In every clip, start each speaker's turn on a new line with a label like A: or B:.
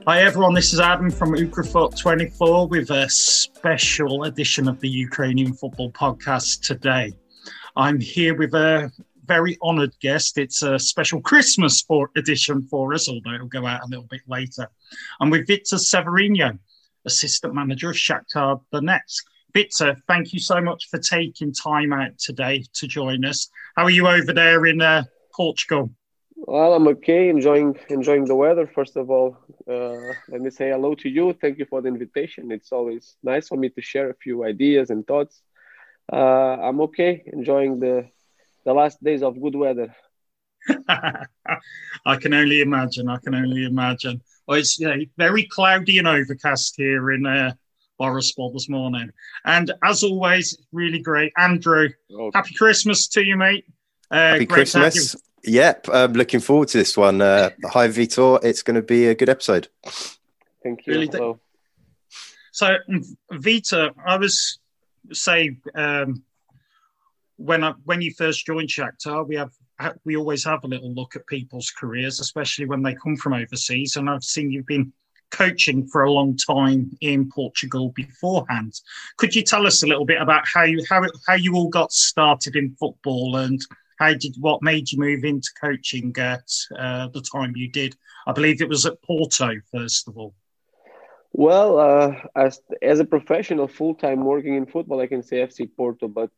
A: Hi everyone, this is Adam from Ukrafoot24 with a special edition of the Ukrainian Football Podcast today. I'm here with a very honoured guest. It's a special Christmas edition for us, although it'll go out a little bit later. I'm with Victor Severino, Assistant Manager of Shakhtar Donetsk. Victor, thank you so much for taking time out today to join us. How are you over there in Portugal?
B: Well, I'm okay, enjoying the weather. First of all, let me say hello to you. Thank you for the invitation. It's always nice for me to share a few ideas and thoughts. I'm okay, enjoying the last days of good weather.
A: I can only imagine. Well, it's very cloudy and overcast here in Borispol this morning. And as always, it's really great. Andrew, Happy Christmas to you, mate.
C: Happy Christmas. Yep, I'm looking forward to this one. Hi, Vitor. It's going to be a good episode.
B: Thank you.
A: Really so, Vitor, I was saying when you first joined Shakhtar, we always have a little look at people's careers, especially when they come from overseas. And I've seen you've been coaching for a long time in Portugal beforehand. Could you tell us a little bit about how you all got started in football and what made you move into coaching at the time you did? I believe it was at Porto, first of all.
B: Well, as a professional, full-time working in football, I can say FC Porto, but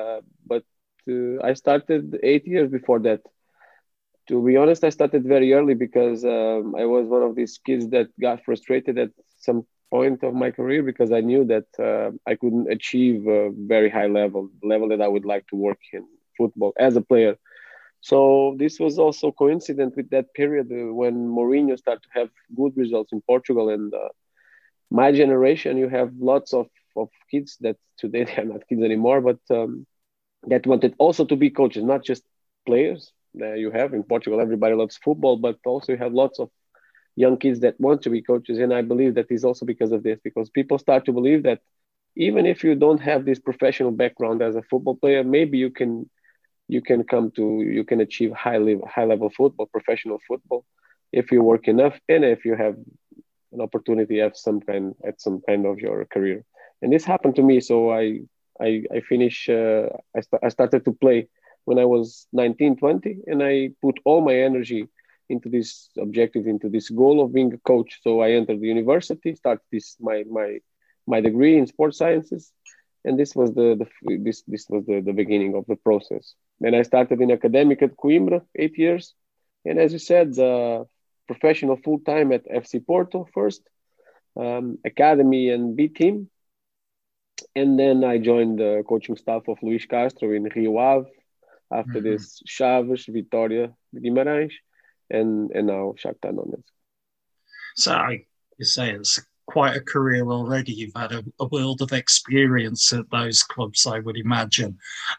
B: I started 8 years before that. To be honest, I started very early because I was one of these kids that got frustrated at some point of my career because I knew that I couldn't achieve a very high level that I would like to work in football as a player. So this was also coincident with that period when Mourinho started to have good results in Portugal. And my generation, you have lots of kids that today they are not kids anymore, but that wanted also to be coaches, not just players. You have in Portugal, everybody loves football, but also you have lots of young kids that want to be coaches. And I believe that is also because of this, because people start to believe that even if you don't have this professional background as a football player, maybe you can achieve high level football, professional football, if you work enough and if you have an opportunity at some kind of your career. And this happened to me. So I finished. I started to play when I was 19, 20, and I put all my energy into this objective, into this goal of being a coach. So I entered the university, started my degree in sports sciences. And this was the beginning of the process. Then I started in academic at Coimbra, 8 years. And as you said, professional full-time at FC Porto first, academy and B team. And then I joined the coaching staff of Luís Castro in Rio Ave. After this, Chaves, Vitória, Guimarães, and now Shakhtar Donetsk.
A: So you say it's quite a career already. You've had a world of experience at those clubs, I would imagine.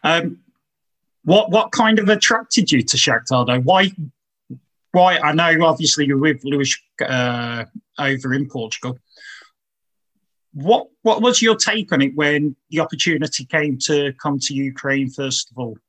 A: What kind of attracted you to Shakhtar, though? Why? I know, obviously, you're with Luís over in Portugal. What was your take on it when the opportunity came to come to Ukraine, first of all?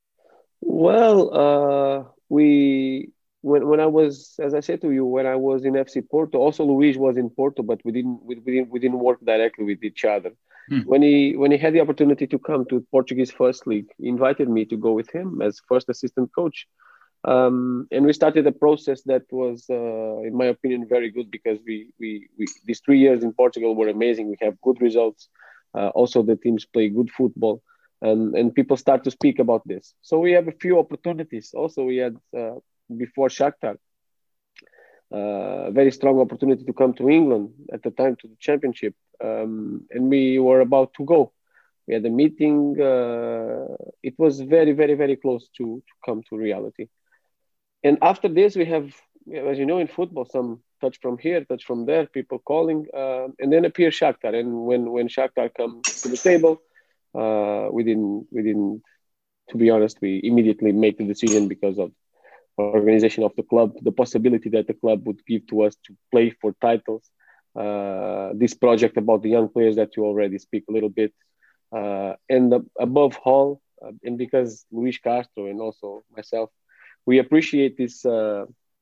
B: Well, when I was, as I said to you, when I was in FC Porto, also Luís was in Porto, but we didn't work directly with each other. When he had the opportunity to come to Portuguese First League, he invited me to go with him as first assistant coach. And we started a process that was, in my opinion, very good because we these 3 years in Portugal were amazing. We have good results. Also, the teams play good football, and people start to speak about this. So we have a few opportunities. Also, we had before Shakhtar a very strong opportunity to come to England at the time to the championship, and we were about to go. We had a meeting. It was very, very, very close to come to reality. And after this, we have, as you know, in football, some touch from here, touch from there, people calling, and then appears Shakhtar. And when Shakhtar comes to the table, we didn't. To be honest, we immediately make the decision because of organization of the club, the possibility that the club would give to us to play for titles. This project about the young players that you already speak a little bit, and above all, and because Luís Castro and also myself, we appreciate this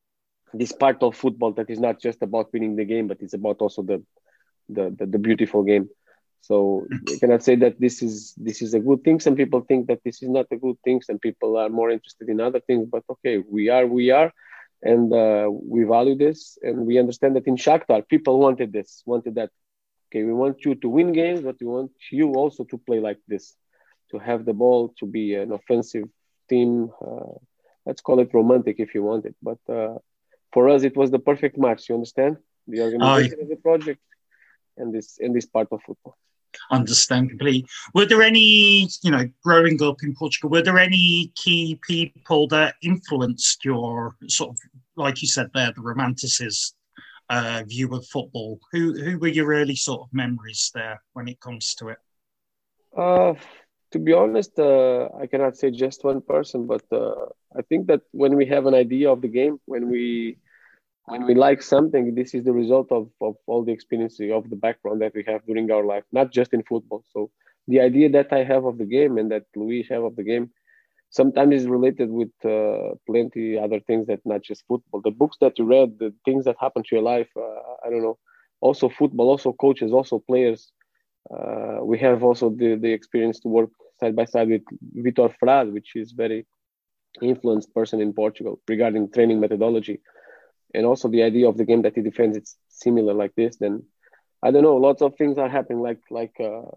B: this part of football that is not just about winning the game, but it's about also the beautiful game. So I cannot say that this is a good thing. Some people think that this is not a good thing. Some people are more interested in other things. But okay, we are, and we value this, and we understand that in Shakhtar, people wanted that. Okay, we want you to win games, but we want you also to play like this, to have the ball, to be an offensive team. Let's call it romantic if you want it, but for us, it was the perfect match. You understand the organization of the project and this part of football.
A: Understand completely. Were there any, growing up in Portugal, were there any key people that influenced your sort of, like you said there, the romanticist view of football? Who were your early sort of memories there when it comes to it?
B: To be honest, I cannot say just one person, but I think that when we have an idea of the game, when we like something, this is the result of all the experience of the background that we have during our life, not just in football. So the idea that I have of the game and that Luis have of the game sometimes is related with plenty other things that not just football. The books that you read, the things that happen to your life, I don't know. Also football, also coaches, also players. We have also the experience to work side by side with Vitor Frade, which is very influenced person in Portugal regarding training methodology. And also the idea of the game that he defends, it's similar like this. Then I don't know, lots of things are happening like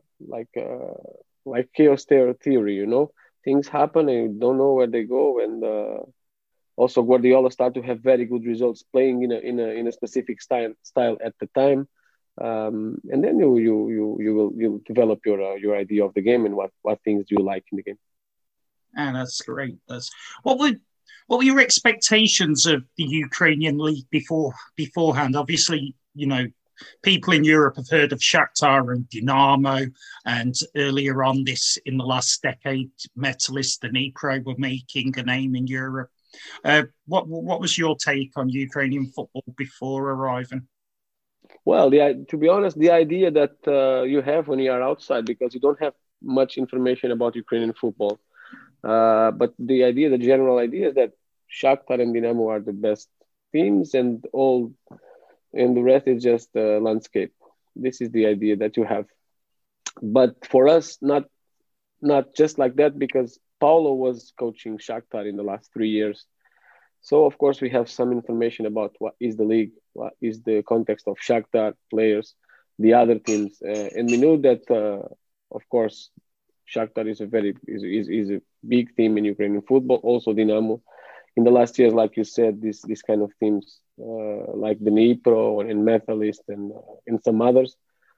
B: chaos theory. Things happen and you don't know where they go. And also Guardiola start to have very good results playing in a specific style at the time. And then you will develop your idea of the game and what things do you like in the game.
A: And that's great. What were your expectations of the Ukrainian league beforehand? Obviously, people in Europe have heard of Shakhtar and Dinamo, and earlier on in the last decade, Metalist and Dnipro were making a name in Europe. What was your take on Ukrainian football before arriving?
B: Well, to be honest, the idea that you have when you are outside, because you don't have much information about Ukrainian football, but the general idea is that Shakhtar and Dinamo are the best teams, and the rest is just landscape. This is the idea that you have. But for us, not just like that, because Paulo was coaching Shakhtar in the last 3 years. So, of course, we have some information about what is the league, what is the context of Shakhtar players, the other teams. And we know that, of course, Shakhtar is a big team in Ukrainian football. Also, Dinamo. In the last years, like you said, this kind of teams like the Dnipro and Metalist and some others.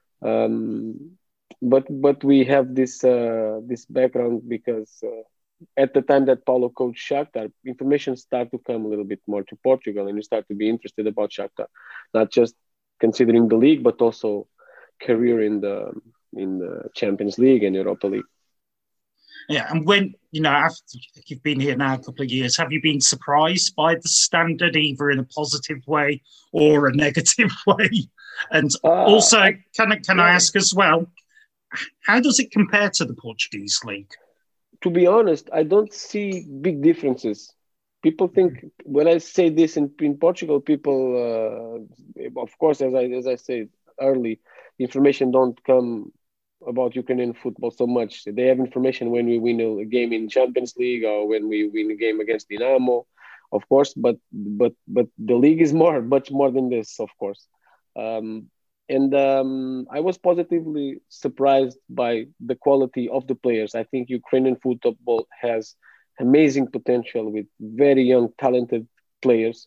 B: But we have this background because at the time that Paulo coached Shakhtar, information started to come a little bit more to Portugal, and you start to be interested about Shakhtar, not just considering the league, but also career in the Champions League and Europa League.
A: Yeah, and when, after you've been here now a couple of years, have you been surprised by the standard, either in a positive way or a negative way? And also, can I ask as well, how does it compare to the Portuguese league?
B: To be honest, I don't see big differences. People think, when I say this in Portugal, people, of course, as I said early, information don't come about Ukrainian football so much. They have information when we win a game in Champions League or when we win a game against Dinamo, of course. But the league is much more than this, of course. And I was positively surprised by the quality of the players. I think Ukrainian football has amazing potential with very young, talented players.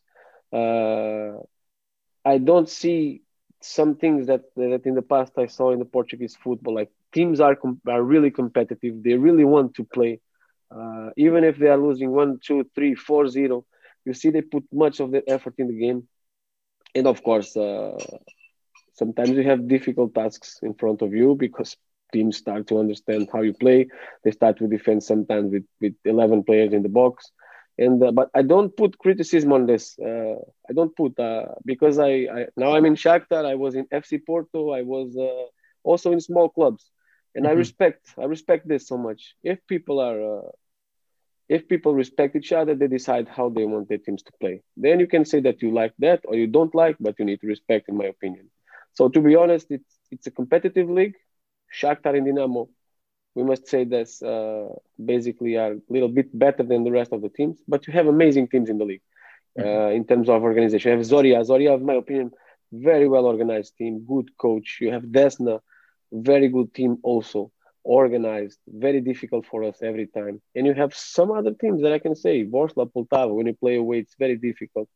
B: I don't see some things that in the past I saw in the Portuguese football. Like teams are really competitive. They really want to play. Even if they are losing 1, 2, 3, 4-0, you see they put much of the effort in the game. And of course, sometimes you have difficult tasks in front of you because teams start to understand how you play. They start to defend sometimes with 11 players in the box. And but I don't put criticism on this. I don't put because I now I'm in Shakhtar. I was in FC Porto. I was also in small clubs, and I respect this so much. If people are If people respect each other, they decide how they want their teams to play. Then you can say that you like that or you don't like, but you need to respect, in my opinion. So to be honest, it's a competitive league. Shakhtar and Dinamo, we must say that basically are a little bit better than the rest of the teams, but you have amazing teams in the league in terms of organization. You have Zoria, in my opinion, very well organized team, good coach. You have Desna, very good team also, organized, very difficult for us every time. And you have some other teams that I can say, Vorskla, Poltava, when you play away, it's very difficult.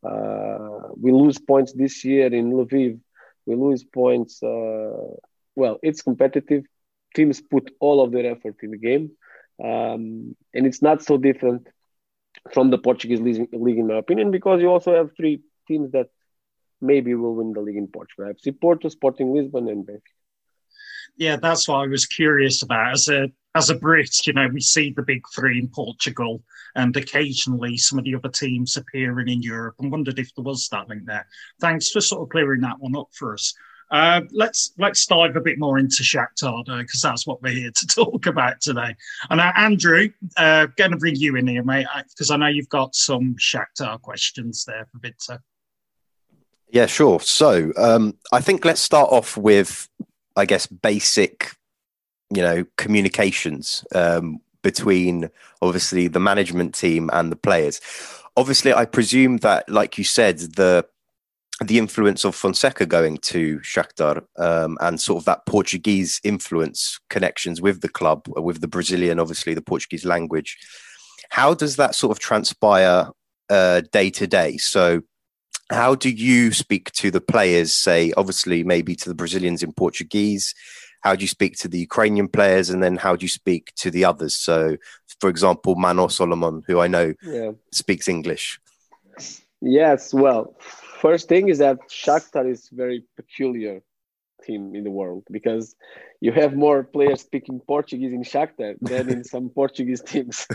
B: We lose points this year in Lviv. We lose points. Well, it's competitive. Teams put all of their effort in the game. And it's not so different from the Portuguese league, in my opinion, because you also have three teams that maybe will win the league in Portugal. FC Porto, Sporting Lisbon, and Benfica.
A: Yeah, that's what I was curious about. As a Brit, you know, we see the big three in Portugal and occasionally some of the other teams appearing in Europe, and wondered if there was that link there. Thanks for sort of clearing that one up for us. Let's dive a bit more into Shakhtar, because that's what we're here to talk about today. And Andrew, going to bring you in here, mate, because I know you've got some Shakhtar questions there for Victor.
C: Yeah, sure. So I think let's start off with, I guess, basic, communications between obviously the management team and the players. Obviously, I presume that, like you said, the influence of Fonseca going to Shakhtar and sort of that Portuguese influence connections with the club, with the Brazilian, obviously the Portuguese language. How does that sort of transpire day to day? So how do you speak to the players, say, obviously maybe to the Brazilians in Portuguese? How do you speak to the Ukrainian players? And then how do you speak to the others? So, for example, Manor Solomon, who I know speaks English.
B: Yes, well, first thing is that Shakhtar is very peculiar team in the world because you have more players speaking Portuguese in Shakhtar than in some Portuguese teams.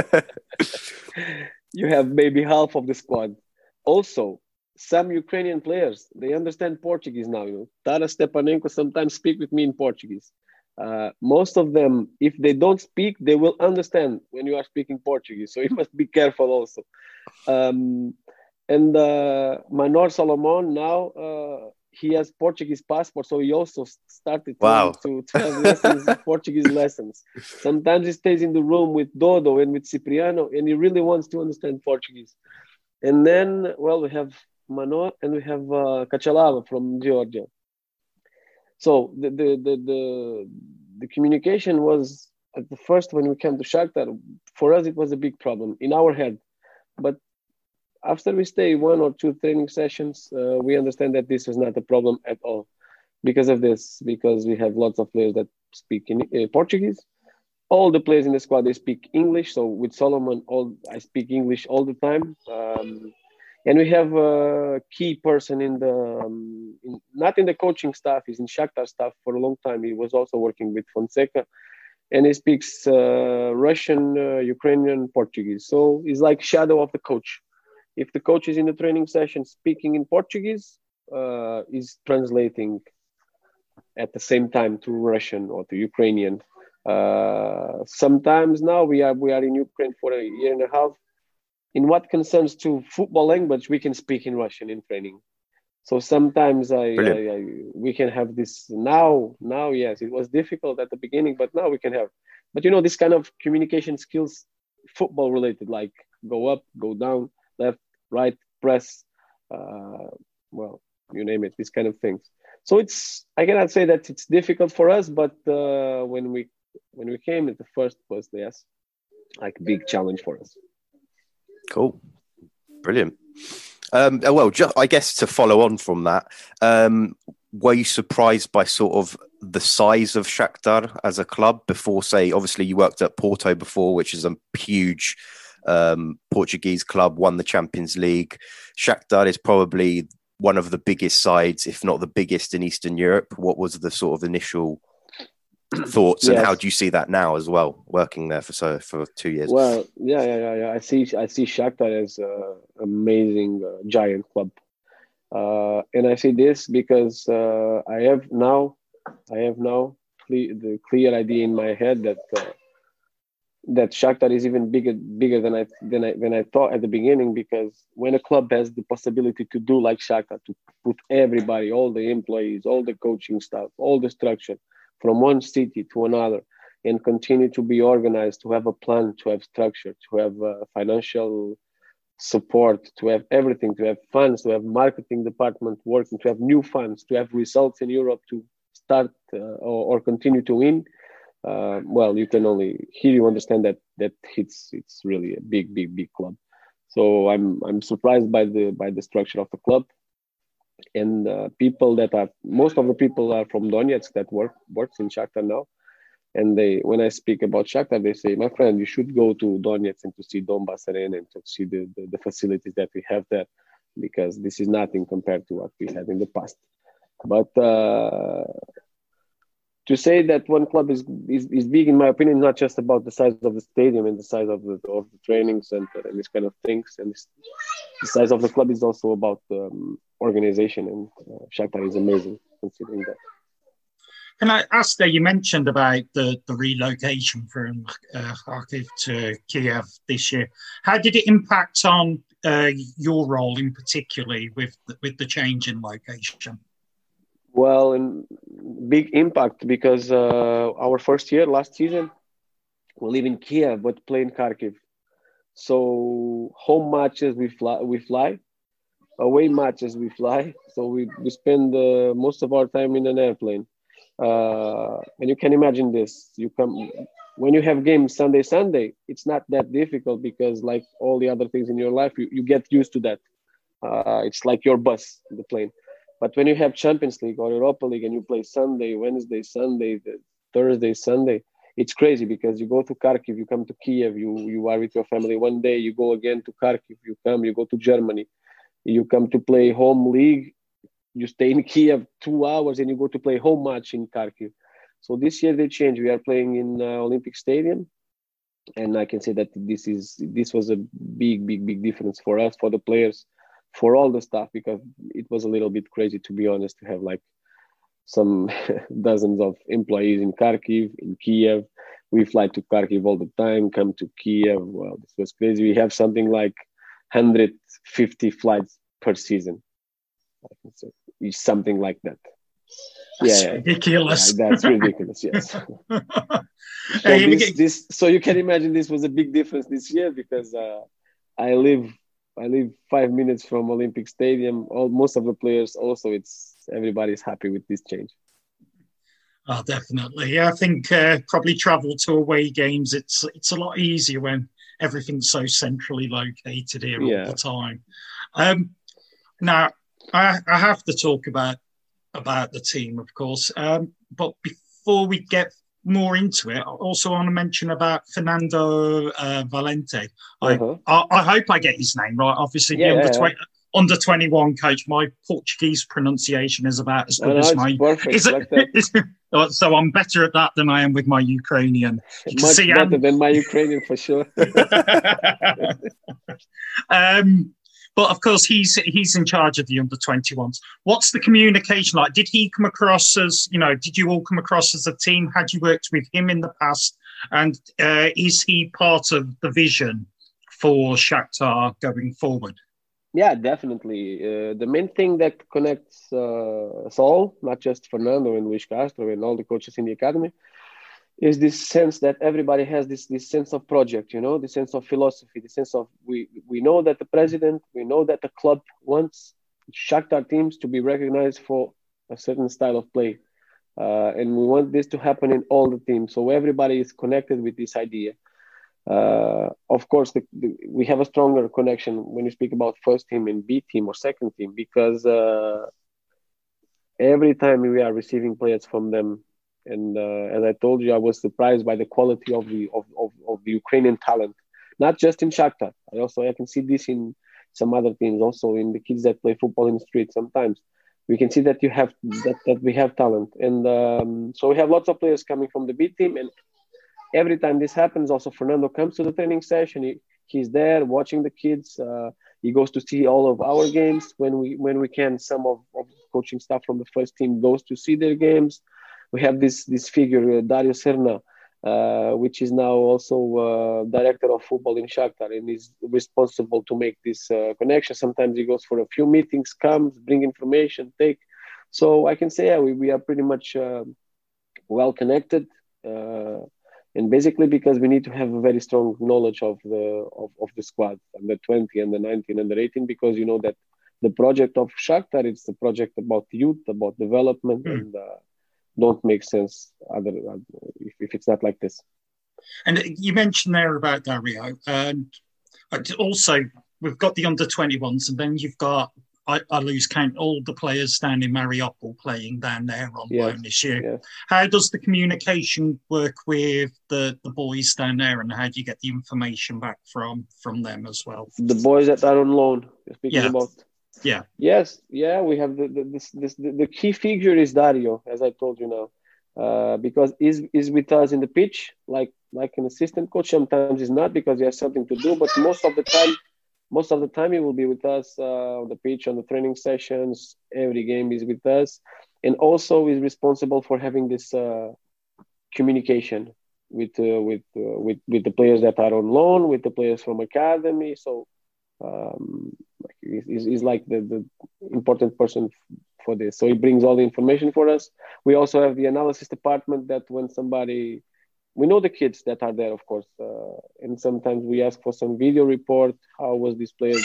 B: You have maybe half of the squad. Also, some Ukrainian players, they understand Portuguese now. Taras Stepanenko sometimes speak with me in Portuguese. Most of them, if they don't speak, they will understand when you are speaking Portuguese. So you must be careful also. And Manor Solomon now, he has Portuguese passport, so he also started to have lessons, Portuguese lessons. Sometimes he stays in the room with Dodo and with Cipriano, and he really wants to understand Portuguese. And then, well, we have Manor and we have Kachalava from Georgia. So the communication was at the first when we came to Shakhtar. For us, it was a big problem in our head, but after we stay 1 or 2 training sessions, we understand that this is not a problem at all because of this, because we have lots of players that speak in Portuguese. All the players in the squad, they speak English. So with Solomon, I speak English all the time. And we have a key person not in the coaching staff, he's in Shakhtar staff for a long time. He was also working with Fonseca. And he speaks Russian, Ukrainian, Portuguese. So he's like shadow of the coach. If the coach is in the training session speaking in Portuguese, he's translating at the same time to Russian or to Ukrainian. Sometimes now we are in Ukraine for a year and a half. In what concerns to football language, we can speak in Russian in training. So sometimes we can have this now. Yes, it was difficult at the beginning, but now we can have. But this kind of communication skills, football related, like go up, go down, left, right, press, well, you name it, these kind of things. So I cannot say that it's difficult for us, but when we came, the first was like a big challenge for us.
C: Cool, brilliant. Well, I guess to follow on from that, were you surprised by sort of the size of Shakhtar as a club before? Say, obviously, you worked at Porto before, which is a huge Portuguese club, won the Champions League. Shakhtar is probably one of the biggest sides, if not the biggest in Eastern Europe. What was the sort of initial thoughts, and how do you see that now as well, working there for 2 years?
B: Well, yeah. I see Shakhtar as an amazing giant club, and I see this because I have now the clear idea in my head that that Shakhtar is even bigger than I thought at the beginning, because when a club has the possibility to do like Shakhtar, to put everybody, all the employees, all the coaching staff, all the structure from one city to another, and continue to be organized, to have a plan, to have structure, to have financial support, to have everything, to have funds, to have marketing department working, to have new funds, to have results in Europe, to start or continue to win. Well, you can only here you understand that it's really a big club. So I'm surprised by the structure of the club, and people that are most of the people are from Donetsk that works in Shakhtar now. And when I speak about Shakhtar, they say, my friend, you should go to Donetsk and to see Donbass Arena and to see the facilities that we have there, because this is nothing compared to what we had in the past. But to say that one club is big, in my opinion, not just about the size of the stadium and the size of the training center and this kind of things. And the size of the club is also about organization. And Shakhtar is amazing considering that.
A: Can I ask that you mentioned about the relocation from Kharkiv to Kiev this year? How did it impact on your role in particularly with the change in location?
B: Well, big impact because our first year, last season, we live in Kiev but play in Kharkiv. So home matches we fly, away matches we fly. So we spend most of our time in an airplane. And you can imagine this. When you have games Sunday, it's not that difficult because like all the other things in your life, you get used to that. It's like your bus, the plane. But when you have Champions League or Europa League and you play Sunday, Wednesday, Sunday, Thursday, Sunday, it's crazy because you go to Kharkiv, you come to Kiev, you are with your family one day, you go again to Kharkiv, you go to Germany, you come to play home league, you stay in Kiev 2 hours and you go to play home match in Kharkiv. So this year they changed. We are playing in Olympic Stadium. And I can say that this was a big difference for us, for the players, for all the staff, because it was a little bit crazy, to be honest, to have like some dozens of employees in Kharkiv, in Kiev. We fly to Kharkiv all the time, come to Kiev. Well, this was crazy. We have something like 150 flights per season. I can say it's something like that.
A: That's ridiculous.
B: Yeah, that's ridiculous. Yes. So you can imagine this was a big difference this year because I live 5 minutes from Olympic Stadium. Most of the players also, everybody's happy with this change.
A: Oh, definitely. I think probably travel to away games. It's a lot easier when everything's so centrally located here all the time. Now I have to talk about the team, of course. But before we get more into it, I also want to mention about Fernando Valente. I hope I get his name right. Obviously, the under 21 coach. My Portuguese pronunciation is about as good as my. So I'm better at that than I am with my Ukrainian.
B: Much better than my Ukrainian for sure.
A: But of course, he's in charge of the under 21s. What's the communication like? Did he come across as, did you all come across as a team? Had you worked with him in the past? And is he part of the vision for Shakhtar going forward?
B: Yeah, definitely. The main thing that connects us all, not just Fernando and Luis Castro and all the coaches in the academy, is this sense that everybody has this sense of project, the sense of philosophy, the sense of we know that the president, we know that the club wants Shakhtar teams to be recognized for a certain style of play. And we want this to happen in all the teams. So everybody is connected with this idea. Of course, we have a stronger connection when you speak about first team and B team or second team, because every time we are receiving players from them, and as I told you, I was surprised by the quality of the Ukrainian talent, not just in Shakhtar. I can see this in some other teams, also in the kids that play football in the street. Sometimes we can see that that we have talent, and so we have lots of players coming from the B team. And every time this happens, also Fernando comes to the training session. He's there watching the kids. He goes to see all of our games when we can. Some of coaching staff from the first team goes to see their games. We have this figure, Dario Serna, which is now also director of football in Shakhtar and is responsible to make this connection. Sometimes he goes for a few meetings, comes, bring information, take. So I can say we are pretty much well connected, and basically because we need to have a very strong knowledge of the squad, under 20 and the 19 and the 18, because you know that the project of Shakhtar, it's a project about youth, about development, and don't make sense if it's not like this.
A: And you mentioned there about Dario, and also we've got the under 21s, and then you've got I lose count all the players down in Mariupol playing down there on loan this year.
B: Yes.
A: How does the communication work with the boys down there, and how do you get the information back from them as well?
B: The boys that are on loan, you're speaking about.
A: Yeah.
B: Yes. Yeah. We have the key figure is Dario, as I told you now, because he's with us in the pitch, like an assistant coach. Sometimes he's not because he has something to do, but most of the time he will be with us on the pitch, on the training sessions. Every game is with us, and also is responsible for having this communication with the players that are on loan, with the players from academy. So he's like the important person for this. So he brings all the information for us. We also have the analysis department that when somebody, we know the kids that are there, of course, and sometimes we ask for some video report. How was this player?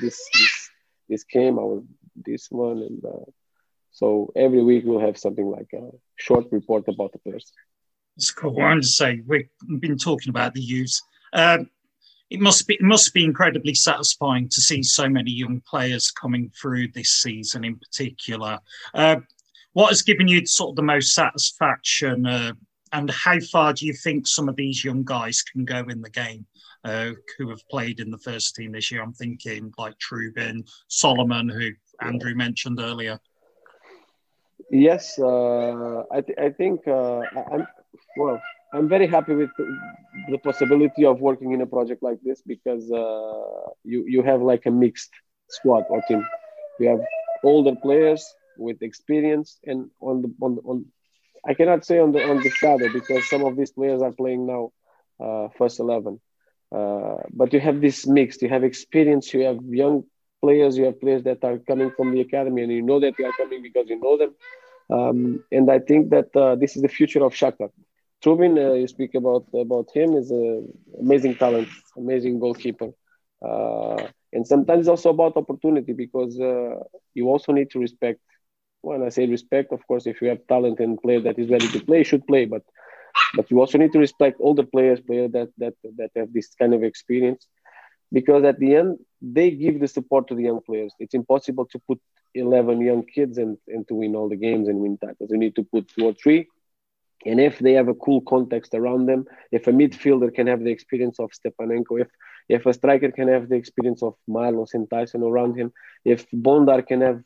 B: This game. How was this one? And so every week we'll have something like a short report about the players.
A: That's cool. I want to say we've been talking about the youth. It must be incredibly satisfying to see so many young players coming through this season in particular. What has given you sort of the most satisfaction, and how far do you think some of these young guys can go in the game who have played in the first team this year? I'm thinking like Trubin, Solomon, who Andrew mentioned earlier.
B: Yes, I think I'm very happy with the possibility of working in a project like this because you have like a mixed squad or team. You have older players with experience, and on I cannot say on the shadow because some of these players are playing now first 11. But you have this mix. You have experience. You have young players. You have players that are coming from the academy, and you know that they are coming because you know them. And I think that this is the future of Shakhtar. Trubin, you speak about him, is an amazing talent, amazing goalkeeper. And sometimes it's also about opportunity because you also need to respect. When I say respect, of course, if you have talent and player that is ready to play, you should play. But you also need to respect older players that have this kind of experience, because at the end they give the support to the young players. It's impossible to put 11 young kids and to win all the games and win titles. You need to put 2 or 3. And if they have a cool context around them, if a midfielder can have the experience of Stepanenko, if a striker can have the experience of Marlos and Tyson around him, if Bondar can have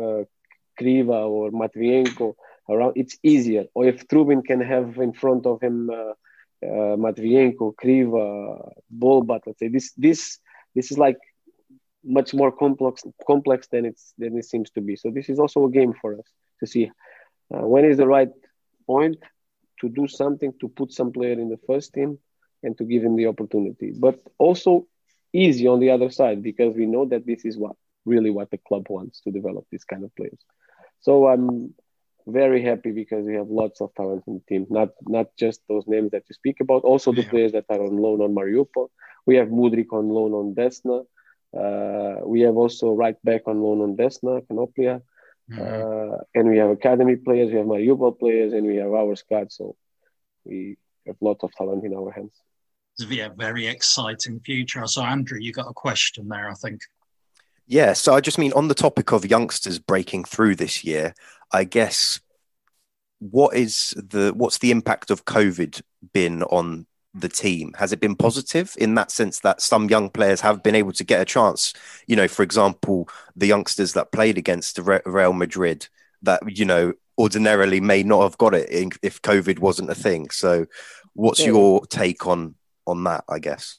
B: Kriva or Matvienko around, it's easier. Or if Trubin can have in front of him Matvienko, Kriva, Bolbat, let's say this is like much more complex than it seems to be. So this is also a game for us to see when is the right point to do something, to put some player in the first team and to give him the opportunity. But also easy on the other side, because we know that this is what the club wants, to develop this kind of players. So I'm very happy because we have lots of talent in the team, not just those names that you speak about, also the players that are on loan on Mariupol. We have Mudrik on loan on Desna. We have also right back on loan on Desna, Kanoplia. And we have academy players, we have Mariupol players, and we have our squad. So we have a lot of talent in our hands.
A: Yeah, very exciting future. So Andrew, you got a question there, I think.
C: Yeah, so I just mean on the topic of youngsters breaking through this year, I guess what's the impact of COVID been on the team? Has it been positive in that sense that some young players have been able to get a chance? You know, for example, the youngsters that played against Real Madrid that, you know, ordinarily may not have got it if COVID wasn't a thing. So what's your take on that, I guess?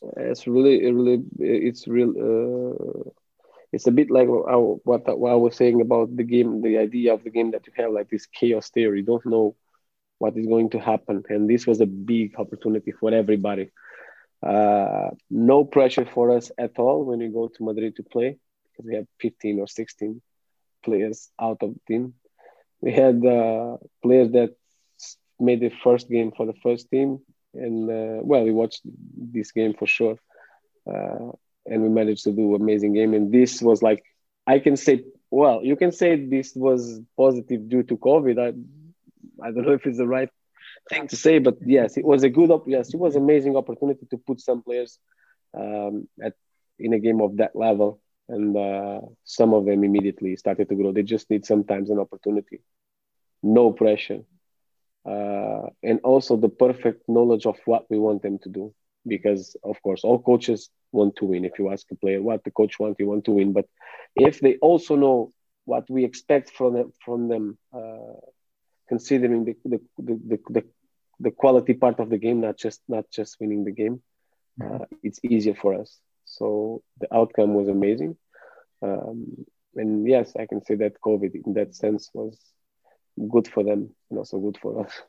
B: It's a bit like what I was saying about the game, the idea of the game that you have like this chaos theory. You don't know what is going to happen. And this was a big opportunity for everybody. No pressure for us at all when we go to Madrid to play, because we have 15 or 16 players out of the team. We had players that made the first game for the first team. And, we watched this game for sure. And we managed to do an amazing game. And this was like, I can say, well, you can say this was positive due to COVID. I don't know if it's the right thing to say, but yes, it was a good, it was an amazing opportunity to put some players in a game of that level. And some of them immediately started to grow. They just need sometimes an opportunity. No pressure. And also the perfect knowledge of what we want them to do. Because, of course, all coaches want to win. If you ask a player what the coach wants, he wants to win. But if they also know what we expect from them, considering the quality part of the game, not just winning the game, it's easier for us. So the outcome was amazing. And yes, I can say that COVID in that sense was good for them and also good for us.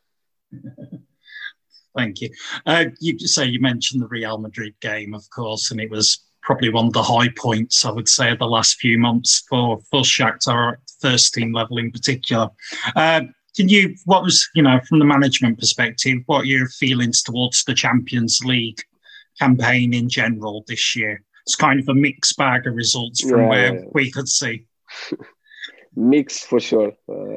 A: Thank you. You mentioned the Real Madrid game, of course, and it was probably one of the high points, I would say, of the last few months for Shakhtar at first team level in particular. What was, from the management perspective, what are your feelings towards the Champions League campaign in general this year? It's kind of a mixed bag of results from where we could see.
B: Mixed for sure.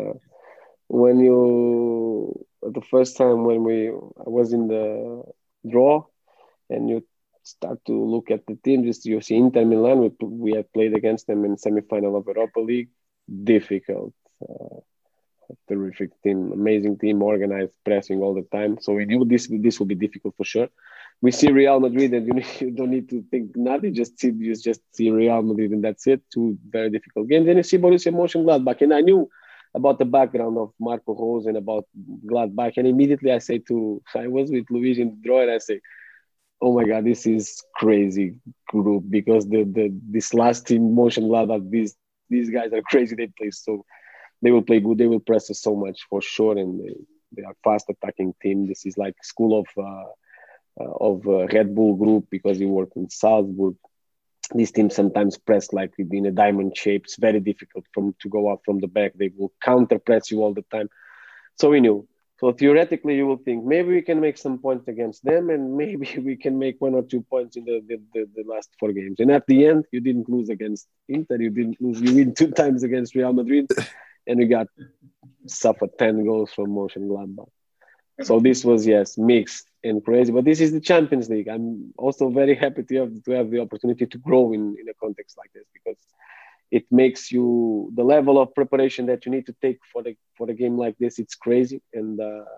B: The first time when I was in the draw, and you start to look at the team, you see Inter Milan. We had played against them in semi-final of Europa League. Difficult, terrific team, amazing team, organized, pressing all the time. So we knew this would be difficult for sure. We see Real Madrid, and you don't need to think nothing. You just see Real Madrid, and that's it. Two very difficult games. Then you see Borussia Mönchengladbach, and I knew about the background of Marco Rose and about Gladbach, and immediately I was with Luis in the draw, and I say, oh my God, this is crazy group, because this last team, Mönchengladbach, these guys are crazy. They will play good. They will press us so much for sure, and they are fast attacking team. This is like school of Red Bull group, because he worked in Salzburg. These teams sometimes press like in a diamond shape. It's very difficult to go out from the back. They will counter press you all the time. So we knew. So theoretically, you will think maybe we can make some points against them, and maybe we can make 1 or 2 points in the last 4 games. And at the end, you didn't lose against Inter. You didn't lose. You win 2 times against Real Madrid, and we suffered 10 goals from Mönchengladbach. So this was, mixed and crazy. But this is the Champions League. I'm also very happy to have the opportunity to grow in a context like this, because it makes you, the level of preparation that you need to take for the game like this, it's crazy, and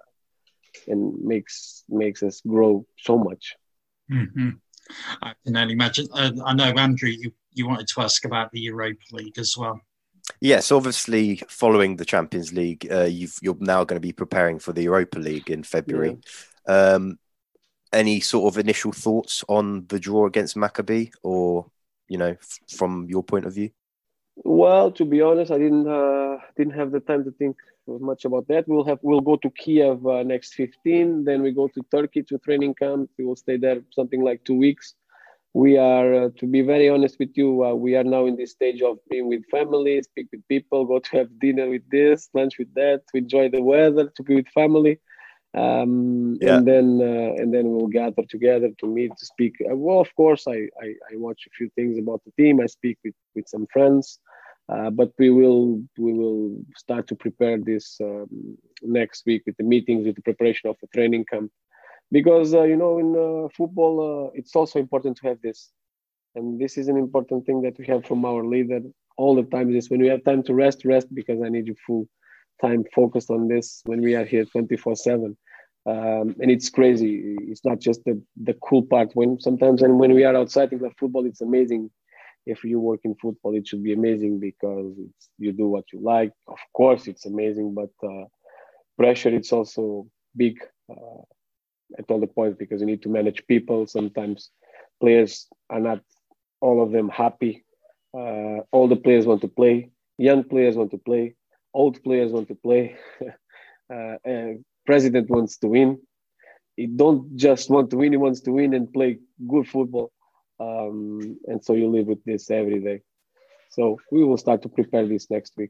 B: makes us grow so much.
A: Mm-hmm. I can only imagine. I know, Andrew, you wanted to ask about the Europa League as well.
C: Yes, obviously, following the Champions League, you're now going to be preparing for the Europa League in February. Yeah. Any sort of initial thoughts on the draw against Maccabi, or from your point of view?
B: Well, to be honest, I didn't have the time to think much about that. We'll go to Kiev next 15, then we go to Turkey to training camp. We will stay there something like 2 weeks. We are, to be very honest with you, we are now in this stage of being with family, speak with people, go to have dinner with this, lunch with that, to enjoy the weather, to be with family. And then we'll gather together to meet, to speak. Well, of course, I watch a few things about the team. I speak with some friends, but we will start to prepare this next week with the meetings, with the preparation of the training camp. Because, in football, it's also important to have this. And this is an important thing that we have from our leader all the time, is when we have time to rest, because I need you full time focused on this when we are here 24/7. And it's crazy. It's not just the cool part. When we are outside in the football, it's amazing. If you work in football, it should be amazing, because you do what you like. Of course, it's amazing, but pressure, it's also big. At all the points, because you need to manage people. Sometimes players are not, all of them, happy. All the players want to play. Young players want to play. Old players want to play. president wants to win. He don't just want to win; he wants to win and play good football. And so you live with this every day. So we will start to prepare this next week.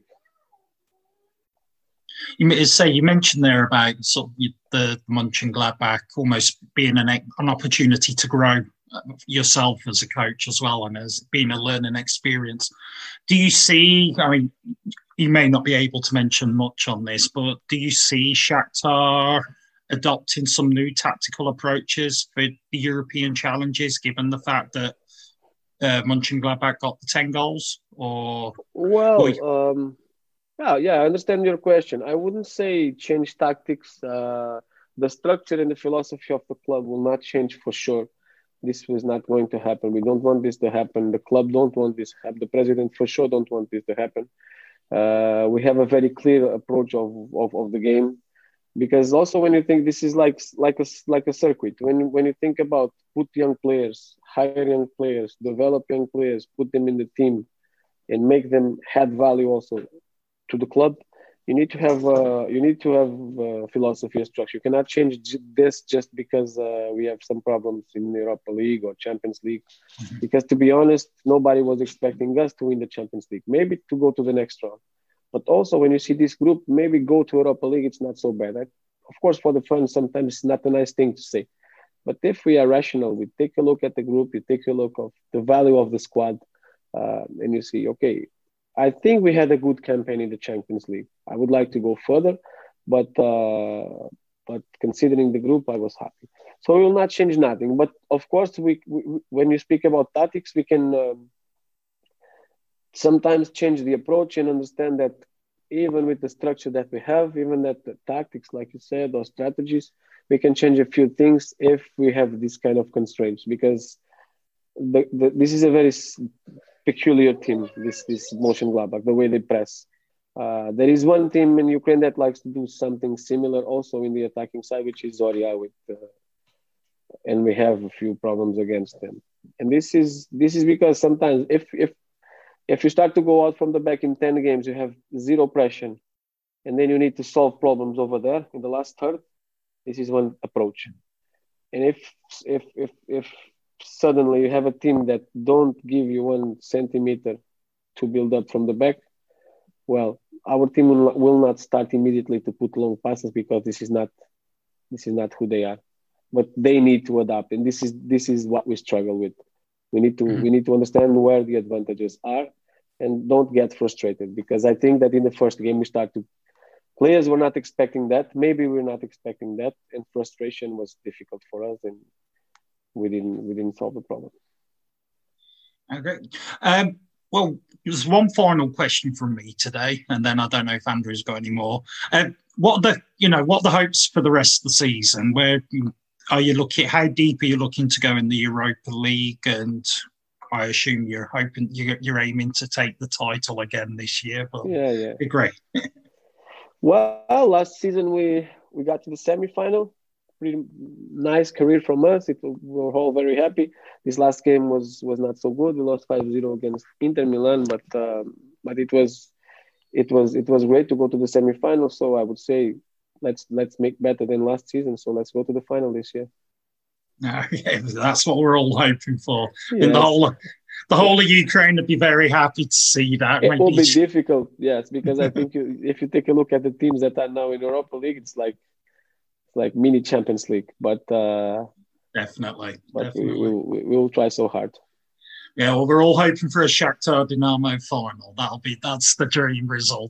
A: You mentioned there about sort of the Mönchengladbach almost being an opportunity to grow yourself as a coach as well, and as being a learning experience. Do you see, I mean, you may not be able to mention much on this, but do you see Shakhtar adopting some new tactical approaches for the European challenges, given the fact that Mönchengladbach got the 10 goals? Or
B: I understand your question. I wouldn't say change tactics. The structure and the philosophy of the club will not change for sure. This was not going to happen. We don't want this to happen. The club don't want this to happen. The president for sure don't want this to happen. We have a very clear approach of the game, because also when you think this is like a circuit, when you think about put young players, hire young players, develop young players, put them in the team, and make them add value also to the club, you need to have philosophy and structure. You cannot change this just because we have some problems in the Europa League or Champions League. Because to be honest, nobody was expecting us to win the Champions League, maybe to go to the next round. But also when you see this group, maybe go to Europa League, it's not so bad. Of course, for the fans, sometimes it's not a nice thing to say. But if we are rational, we take a look at the group, you take a look of the value of the squad, and you see, okay, I think we had a good campaign in the Champions League. I would like to go further, but considering the group, I was happy. So we will not change nothing. But of course, we when you speak about tactics, we can sometimes change the approach and understand that even with the structure that we have, even that the tactics, like you said, or strategies, we can change a few things if we have this kind of constraints. Because this is a very peculiar team, this Mönchengladbach, the way they press. There is one team in Ukraine that likes to do something similar also in the attacking side, which is Zorya, and we have a few problems against them. And this is because sometimes if you start to go out from the back in 10 games, you have zero pressure, and then you need to solve problems over there in the last third. This is one approach. And if suddenly you have a team that don't give you 1 centimeter to build up from the back, well, our team will not start immediately to put long passes, because this is not who they are. But they need to adapt, and this is what we struggle with. We need to understand where the advantages are, and don't get frustrated, because I think that in the first game players were not expecting that. Maybe we're not expecting that, and frustration was difficult for us, and we didn't solve the problem.
A: Okay. Well, there's one final question from me today, and then I don't know if Andrew's got any more. What are the hopes for the rest of the season? Where are you looking? How deep are you looking to go in the Europa League? And I assume you're hoping you're aiming to take the title again this year. But
B: yeah,
A: be great.
B: Well, last season we got to the semi-final. Pretty nice career from us. We were all very happy. This last game was not so good. We lost 5-0 against Inter Milan, but it was great to go to the semi-final. So I would say let's make better than last season. So let's go to the final this year.
A: Okay, that's what we're all hoping for. Yes. And the whole of Ukraine would be very happy to see that.
B: It will be difficult, yes, because I think if you take a look at the teams that are now in Europa League, it's like mini Champions League. But
A: definitely.
B: We will try so hard.
A: Yeah, well, we're all hoping for a Shakhtar Dynamo final. That's the dream result.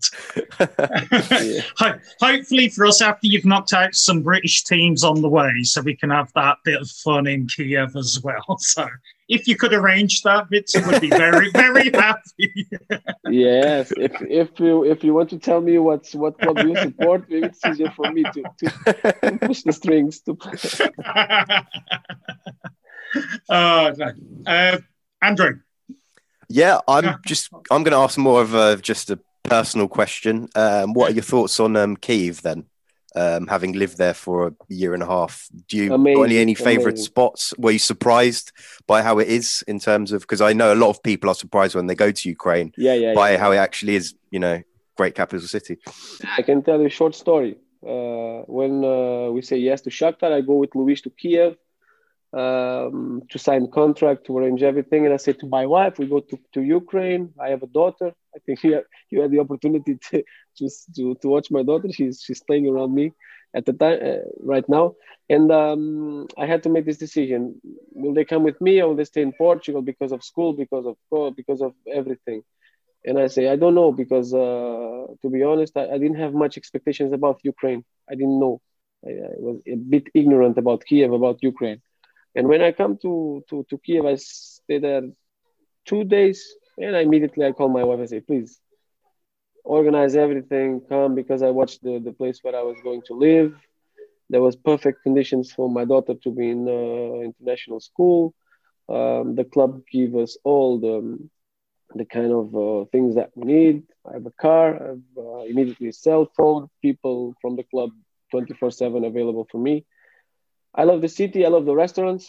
A: Hopefully for us, after you've knocked out some British teams on the way, so we can have that bit of fun in Kiev as well. So if you could arrange that, Victor would be very, very happy.
B: Yes, if you want to tell me what club you support, maybe it's easier for me to push the strings.
A: Andrew.
C: Yeah, I'm going to ask more of just a personal question. What are your thoughts on Kiev then? Having lived there for a year and a half, do you got any favourite spots? Were you surprised by how it is in terms of, because I know a lot of people are surprised when they go to Ukraine by how it actually is, great capital city.
B: I can tell you a short story. When we say yes to Shakhtar, I go with Luis to Kiev to sign contract, to arrange everything. And I say to my wife, we go to Ukraine. I have a daughter. I think you had the opportunity to watch my daughter. She's playing around me at the time right now. And I had to make this decision. Will they come with me or will they stay in Portugal because of school, because of everything? And I say, I don't know, because to be honest, I didn't have much expectations about Ukraine. I didn't know. I was a bit ignorant about Kiev, about Ukraine. And when I come to Kiev, I stay there 2 days, and I call my wife and say, please, organize everything, come, because I watched the place where I was going to live. There was perfect conditions for my daughter to be in international school. The club gave us all the kind of things that we need. I have a car, I have immediately a cell phone, people from the club 24/7 available for me. I love the city, I love the restaurants.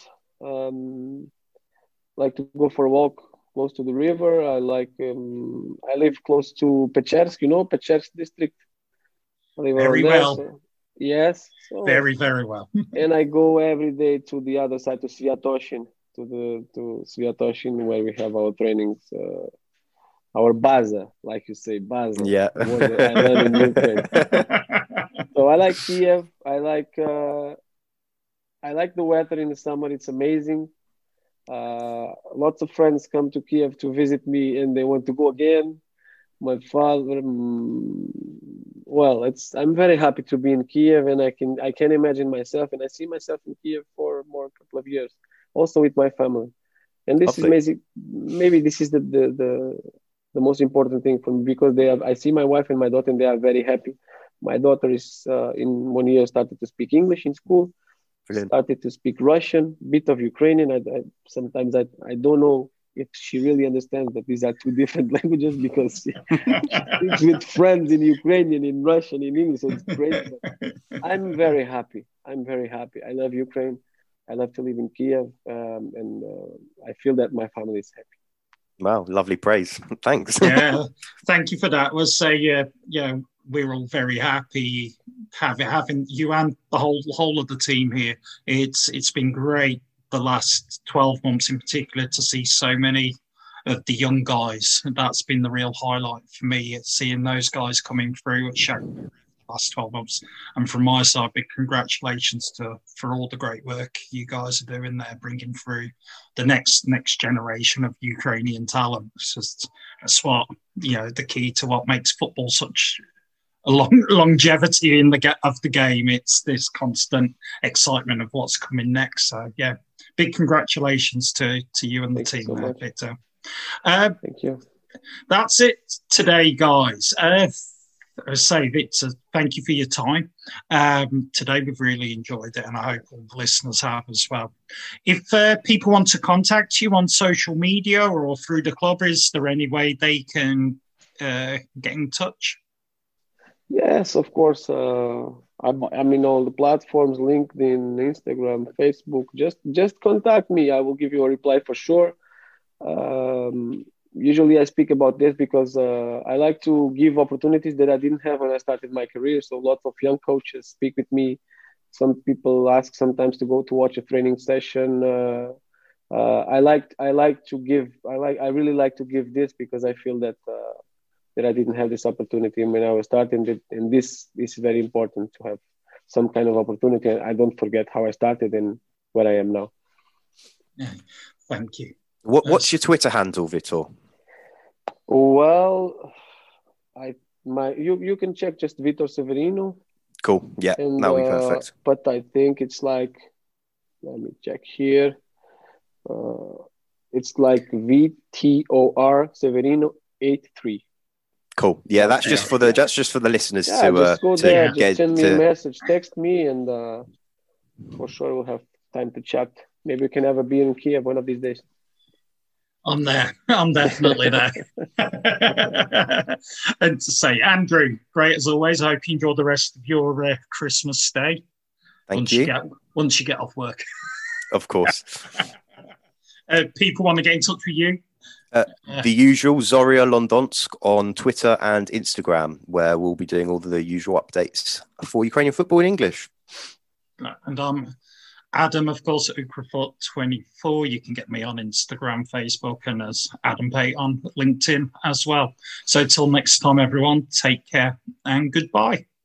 B: Like to go for a walk close to the river. I live close to Pechersk, Pechersk district. I live
A: very well.
B: So, yes. So,
A: very, very well.
B: And I go every day to the other side, to Sviatoshin, to Sviatoshin, where we have our trainings, our baza, like you say, baza.
C: Yeah.
B: I learned in Ukraine. So I like Kiev. I like the weather in the summer. It's amazing. Lots of friends come to Kiev to visit me, and they want to go again. My father, I'm very happy to be in Kiev, and I can imagine myself, and I see myself in Kiev for more couple of years, also with my family. And this is amazing. Maybe this is the most important thing for me, because I see my wife and my daughter, and they are very happy. My daughter is in 1 year started to speak English in school. Brilliant. Started to speak Russian, bit of Ukrainian. Sometimes I don't know if she really understands that these are two different languages, because she speaks with friends in Ukrainian, in Russian, in English. So it's great. I'm very happy. I love Ukraine. I love to live in Kiev, and I feel that my family is happy.
C: Wow, lovely praise. Thanks.
A: Yeah, thank you for that. We'll say, we're all very happy having you and the whole of the team here. It's been great the last 12 months in particular to see so many of the young guys. That's been the real highlight for me. It's seeing those guys coming through at Shakhtar last 12 months. And from my side, big congratulations for all the great work you guys are doing there, bringing through the next generation of Ukrainian talent. That's what, the key to what makes football such a longevity in of the game. It's this constant excitement of what's coming next. So yeah, big congratulations to you and the team there, Victor.
B: Thank you.
A: That's it today, guys. I say, Victor, thank you for your time. Today we've really enjoyed it, and I hope all the listeners have as well. If people want to contact you on social media or through the club, is there any way they can get in touch?
B: Yes, of course. I'm in all the platforms: LinkedIn, Instagram, Facebook. Just contact me. I will give you a reply for sure. Usually I speak about this because I like to give opportunities that I didn't have when I started my career. So lots of young coaches speak with me. Some people ask sometimes to go to watch a training session. I really like to give this because I feel that I didn't have this opportunity when I was starting, and this is very important to have some kind of opportunity. I don't forget how I started and where I am now.
A: Yeah, thank you.
C: What's your Twitter handle, Vitor?
B: Well, you can check just Vitor Severino.
C: Cool. Yeah, that'll be perfect.
B: But I think it's like, let me check here. It's like VTOR Severino 83.
C: Cool. Yeah, that's just for the listeners to
B: just go there, send me a message, text me, and for sure we'll have time to chat. Maybe we can have a beer in Kiev one of these days.
A: I'm there. I'm definitely there. And to say, Andrew, great as always. I hope you enjoy the rest of your Christmas day.
C: Thank you.
A: Once you get off work.
C: Of course.
A: People want to get in touch with you.
C: The usual, Zoria Londonsk on Twitter and Instagram, where we'll be doing all the usual updates for Ukrainian football in English.
A: And Adam, of course, at Ukrafoot24. You can get me on Instagram, Facebook, and as Adam Pate on LinkedIn as well. So till next time, everyone, take care and goodbye.